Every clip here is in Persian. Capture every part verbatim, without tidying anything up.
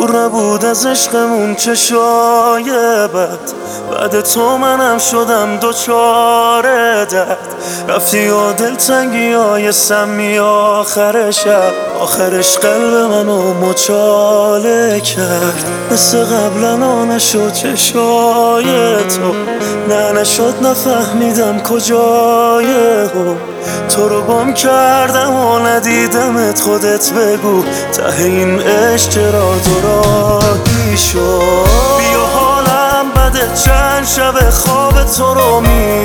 دور نبود از عشقمون چشای بد، بعد تو منم شدم دوچاره درد. رفتی و دلتنگی های سمی آخر شب، آخرش قلب منو مچاله کرد. مثل قبلا نشد چشای تو، نه نشد نفهمیدم کجای هم. تو رو گم کردم و ندیدمت، خودت بگو ته این عشق چرا دوراهی شد. بیا حالم بده، چند شب خواب تو رو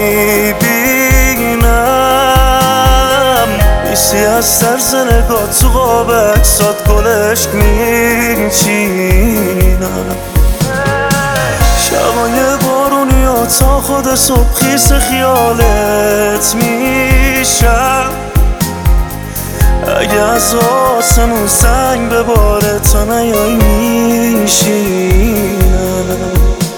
میبینم، نیستی از طرز نگاه تو قاب اکسات گلش میچینم. شبای بارونی و تا خود صبح خیس خیالت میشم. اگه از آسمون سنگ بباره تا نیایی میشینم.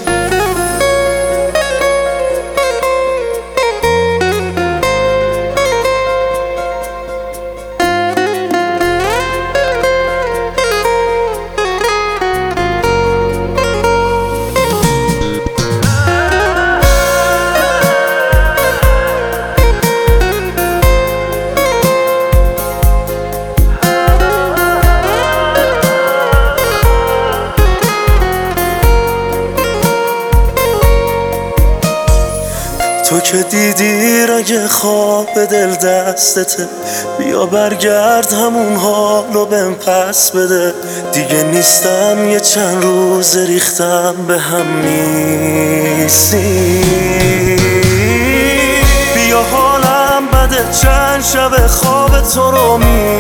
تو که دیدی رگ خواب دل دستته، بیا برگرد همون حالو بهم پس بده. دیگه نیستم یه چند روز ریختم به هم نیستی. بیا حالم بده، چند شب خواب تو رو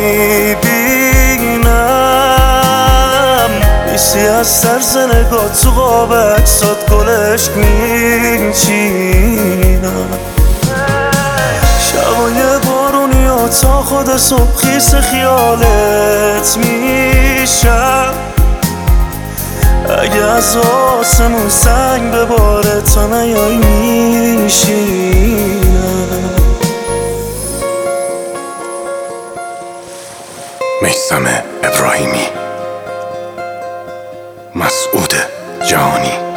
میبینم، نیستی از طرز نگاه تو قاب اکسات گلش میچینم. شبای بارونی و تا خود صبح خیس خیالت میشم. اگه از آسمون سنگ بباره تا نیایی میشینم. میثم ابراهیمی، مسعود جهانی.